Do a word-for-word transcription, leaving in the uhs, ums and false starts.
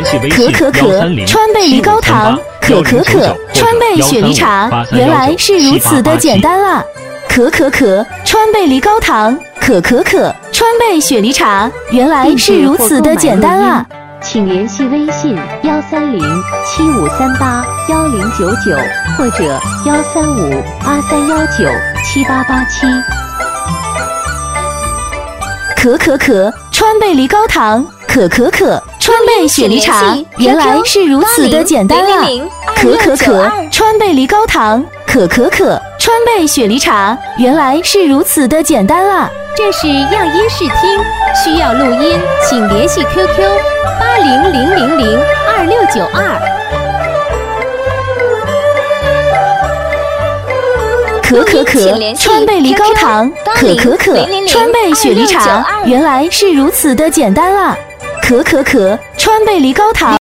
可可可，川贝梨高糖，可可可，川贝雪梨茶，原来是如此的简单啊！可可可，川贝梨高糖，可可可，川贝雪梨茶，原来是如此的简单啊！ 请联系微信幺三零七五三八幺零九九或者幺三五八三幺九七八八七。 可可可，川贝梨高糖，可可可，川贝雪梨茶，原来是如此的简单啊！可可可，川贝梨高糖，可可可，川贝雪梨茶，原来是如此的简单啊！ 这是样音试听，需要录音，请联系 Q Q 八零零零零二六九二。 可可可，川贝梨高糖，可可可，川贝雪梨茶，原来是如此的简单啊！可可可，川贝梨高糖。